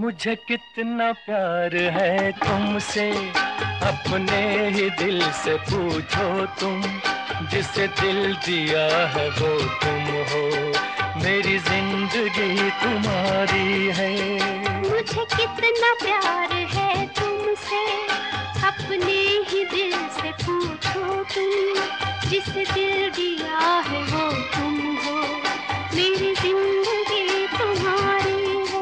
मुझे कितना प्यार है तुमसे, अपने ही दिल से पूछो तुम। जिसे दिल दिया है वो तुम हो, मेरी जिंदगी तुम्हारी है। मुझे कितना प्यार है तुमसे, अपने ही दिल से पूछो तुम। जिसे दिल दिया है वो तुम हो, मेरी जिंदगी तुम्हारी है।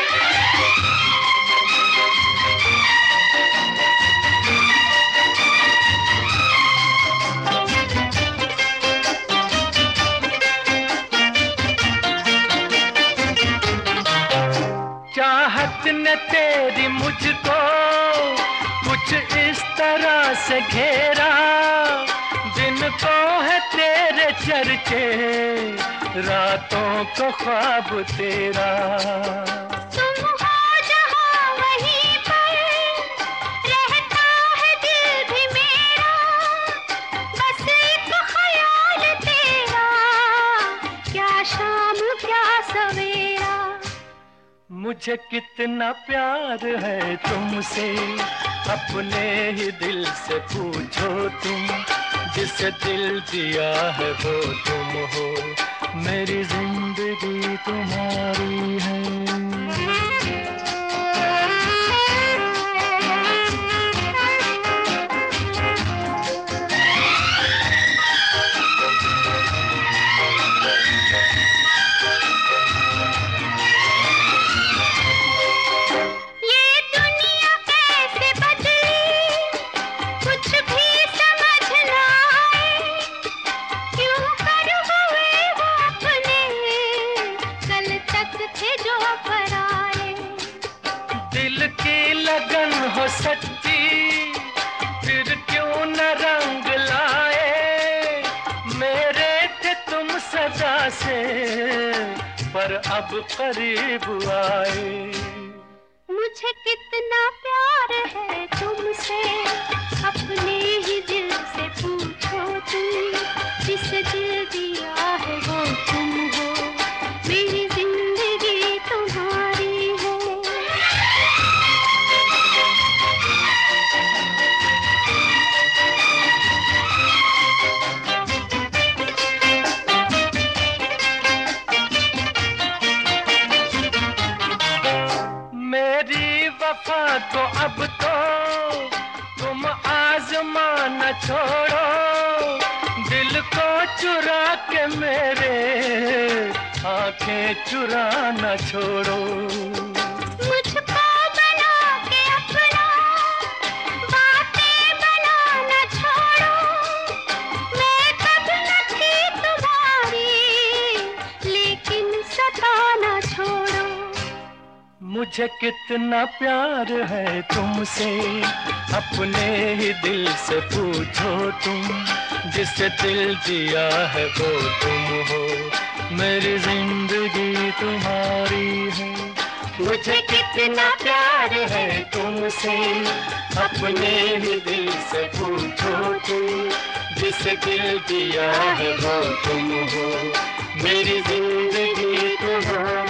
चाहत ने तेरी मुझको कुछ इस तरह से घेरा, दिन को है तेरे चर्चे, रातों को ख्वाब तेरा। तुम हो जहाँ वहीं पर, रहता है दिल भी मेरा, बस एक ख्याल तेरा, क्या शाम क्या सवेरा। मुझे कितना प्यार है तुमसे, अपने ही दिल से पूछो तुम। जिसे दिल दिया है वो तुम हो, मेरी जिंदगी तुम्हारी है। दिल की लगन हो सच्ची, फिर क्यों न रंग लाए। मेरे थे तुम सदा से, पर अब करीब आए। मुझे कितना प्यार है तुमसे, अपने ही दिल से पूछो तुम। जिसे दिल दिया है वो तुम हो, मेरी जिंदगी तुम्हारी है। मेरी वफा को अब तो तुम आजमा न छोड़ो, दिल को चुरा के मेरे आंखें चुरा न छोड़ो। मुझको बना के अपना, बातें बना न छोड़ो, मैं कब न थी तुम्हारी, लेकिन सता न छोड़ो। मुझे कितना प्यार है तुमसे, अपने ही दिल से पूछो तुम। जिसे दिल दिया है वो तुम हो, मेरी जिंदगी तुम्हारी है। मुझे कितना प्यार है तुमसे, अपने ही दिल से पूछो तुम। जिसे दिल दिया है वो तुम हो, मेरी जिंदगी तुम्हारी।